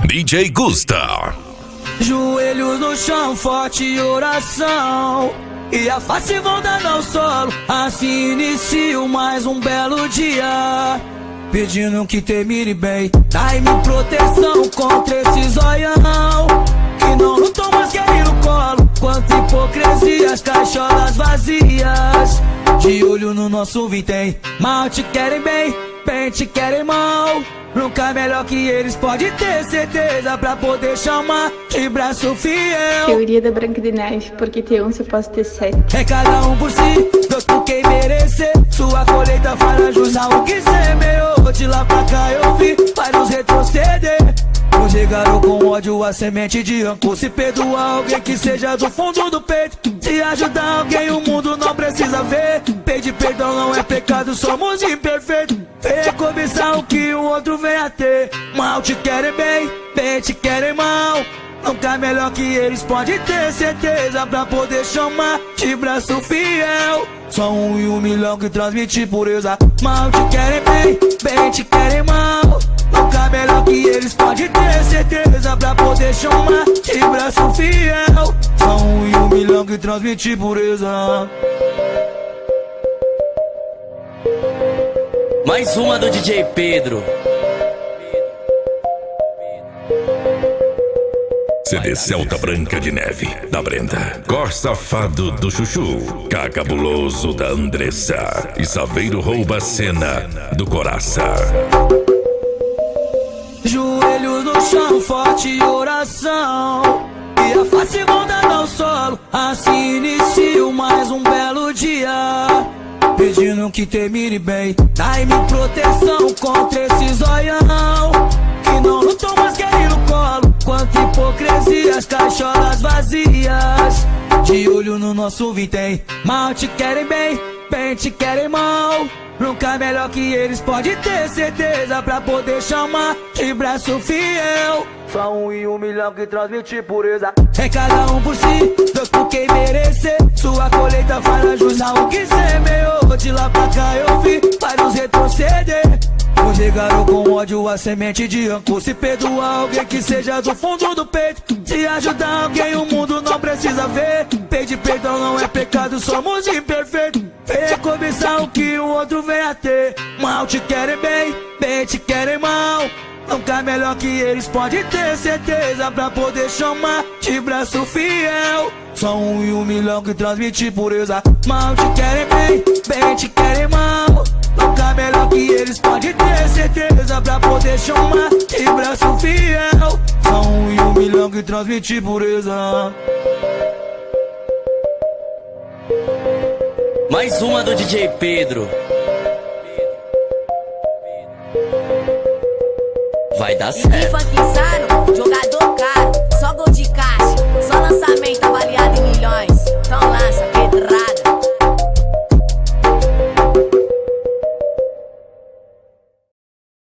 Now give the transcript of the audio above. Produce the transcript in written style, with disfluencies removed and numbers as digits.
DJ Gusta. Joelhos no chão, forte oração, e a face voltando ao solo. Assim inicio mais um belo dia, pedindo que termine bem. Dai-me proteção contra esse zoião, que não lutou mais quer ir no colo. Quanta hipocrisia, as caixolas vazias. De olho no nosso vintém, mal te querem bem, bem te querem mal. Nunca é melhor que eles, pode ter certeza, pra poder chamar de braço fiel. Teoria da Branca de Neve, porque ter um você pode ter 7. É cada um por si, Deus por quem merecer. Sua colheita fará jus ao que semeou. De lá pra cá eu vi, vai nos retroceder. Hoje garou com ódio a semente de rancor. Se perdoar alguém que seja do fundo do peito, se ajudar alguém o mundo não precisa ver. Pedir perdão não é pecado, somos imperfeitos. Venha cobiçar o que o outro vem a ter. Mal te querem bem, bem te querem mal. Nunca é melhor que eles, pode ter certeza, pra poder chamar de braço fiel. Só 1 em 1 milhão que transmite pureza. Mal te querem bem, bem te querem mal. Nunca é melhor que eles, pode ter certeza, pra poder chamar de braço fiel. Só 1 em 1 milhão que transmite pureza. Mais uma do DJ Pedro. CD Celta Branca de Neve, da Brenda. Cor Safado do Chuchu. Cacabuloso da Andressa. E Saveiro Rouba a Cena do Coraça. Joelhos no chão, forte oração, e a face voltada ao solo. Assim inicio mais um belo dia, pedindo que termine bem. Dai-me proteção contra esse zoião, que não lutou mais quer ir no colo. Quanta hipocrisia, as caixolas vazias. De olho no nosso vintém, mal te querem bem, bem te querem mal. Nunca é melhor que eles, pode ter certeza, pra poder chamar de braço fiel. Só 1 em 1 milhão que transmite pureza. É cada um por si, Deus por quem merecer. Sua colheita fará jus ao que semeou. De lá pra cá eu vi, vai nos retroceder. Hoje garou com ódio a semente de rancor. Se perdoar alguém que seja do fundo do peito, se ajudar alguém o mundo não precisa ver. Pedir perdão não é pecado, somos imperfeitos. Venha cobiçar o que o outro vem a ter. Mal te querem bem, bem te querem mal. Nunca é melhor que eles, pode ter certeza, pra poder chamar de braço fiel. Só 1 em 1 milhão que transmite pureza. Mal te querem bem, bem te querem mal. Nunca é melhor que eles, pode ter certeza, pra poder chamar de braço fiel. Só 1 em 1 milhão que transmite pureza. Mais uma do DJ Pedro. Vai dar certo.